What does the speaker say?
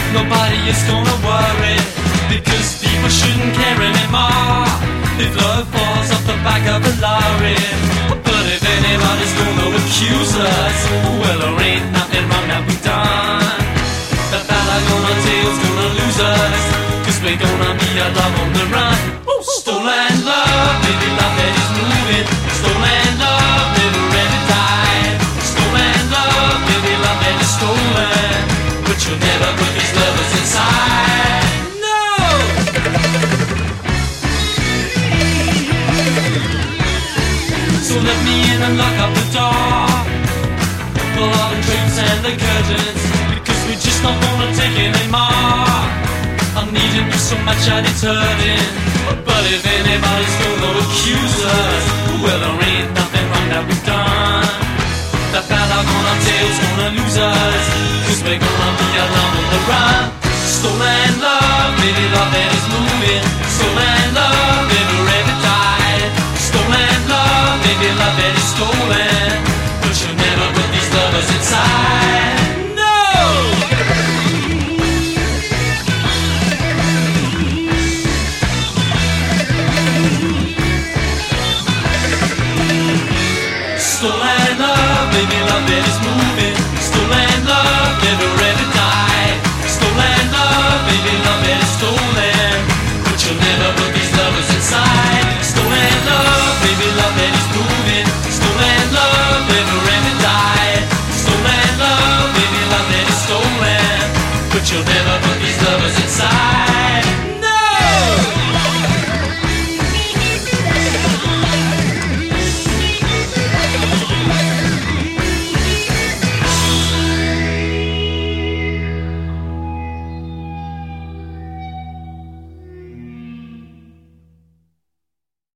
Nobody is gonna worry, because people shouldn't care anymore if love falls off the back of a lorry. But if anybody's gonna accuse us, well, there ain't nothing wrong that we've done. The fella gonna tail's gonna lose us, cause we're gonna be a love on the run. Stolen love, baby, love that is moving. Stolen love, never ever die. Stolen love, baby, love that is stolen, but you'll never put these lovers inside. No! So let me in and lock up the door, pull all the drapes and the curtains, because we're just not gonna take it anymore. I'm needing you so much that it's hurting. But if anybody's gonna accuse us, well, there ain't nothing wrong that we've done. The fella gonna tail's gonna lose us, cause we're gonna be alone on the run. Stolen love, baby, love that is moving. Stolen love, never ever died. Stolen love, baby, love that is stolen, but you'll never put these lovers inside. Stolen love, baby, love that is moving. Stolen love, never ever die. Stolen love, baby, love that is stolen, but you'll never put these lovers inside. Stolen love, baby, love that is moving. Stolen love, never ever die. Stolen love, baby, love that is stolen, but you'll never put these lovers inside.